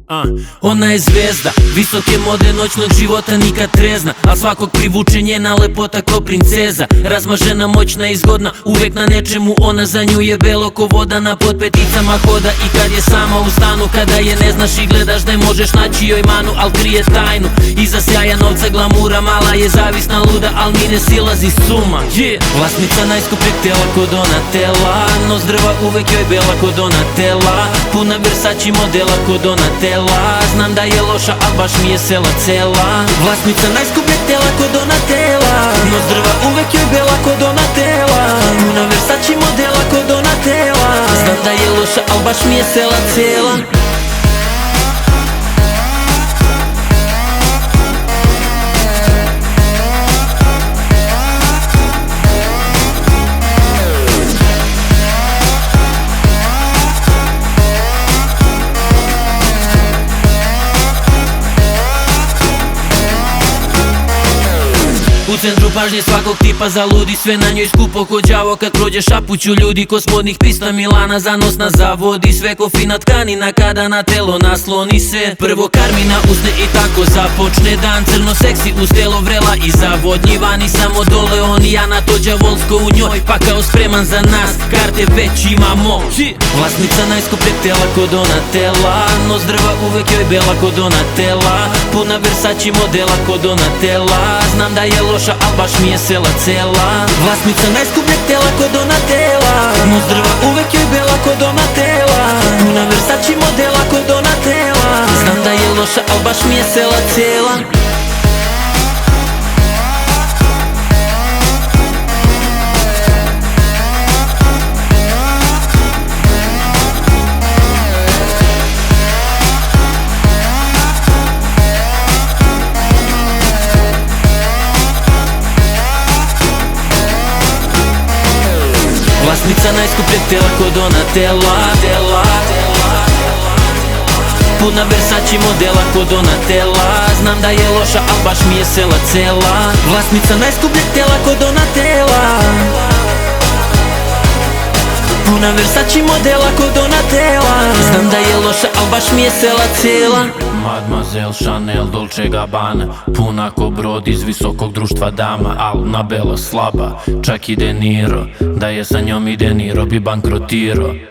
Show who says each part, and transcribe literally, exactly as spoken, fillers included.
Speaker 1: A, ona je zvezda, visoke mode, noćnog života nikad trezna, al svakog privuče njena lepota ko princeza. Razmažena, moćna i zgodna, uvek na nečemu ona, za nju je belo ko voda, na potpeticama hoda. I kad je sama u stanu, kada je ne znaš i gledaš da je možeš naći joj manu, al krije tajnu iza sjaja, novca, glamura. Mala je zavisna, luda, al mi ne silazi s uma, yeah. Vlasnica najskupljeg tela ko Donatella, no zdrva uvek joj bela ko Donatella. Puna Versace modela ko Donatella, znam da je loša, al baš mi je sela cela. Vlasnica najskupljeg tela ko Donatella, no zdrva uvek joj bela ko Donatella. Puna Versace modela ko Donatella, znam da je loša, al baš mi je sela cela. U centru pažnje svakog tipa zaludi, sve na njoj skupo ko đavo. Kad prođe šapuću ljudi ko s modnih pista Milana, zanosna zavodi sve ko fina tkanina kada na telo nasloni se. Prvo karmina usne i tako započne dan, crno seksi uz telo vrela i zavodnjivani. Samo dole on i ja na to đavolsko u njoj, pa kao spreman za nas, karte već imamo. Vlasnica najskupljeg tela ko Donatella, no zdrva uvek joj bela ko Donatella. Puna Versace modela ko Donatella, znam da je loša, al baš mi je sela cela. Vlasnica najskupljeg tela ko Donatella, no zdrva uvek joj bela ko Donatella. Puna Versace modela ko Donatella, znam da je loša, al baš mi je sela cela. Vlasnica najskupljeg tela ko Donatella, puna Versace modela ko Donatella, znam da je loša, al baš mi je sela cela. Vlasnica najskupljeg tela ko Donatella, puna Versace modela ko Donatella, znam da je loša, al baš mi je sela cela.
Speaker 2: Mademoiselle Chanel, Dolce Gabbana, puna ko brod iz visokog društva dama, al na belo slaba, čak i De Niro, da je sa njom i De Niro bi bankrotirao.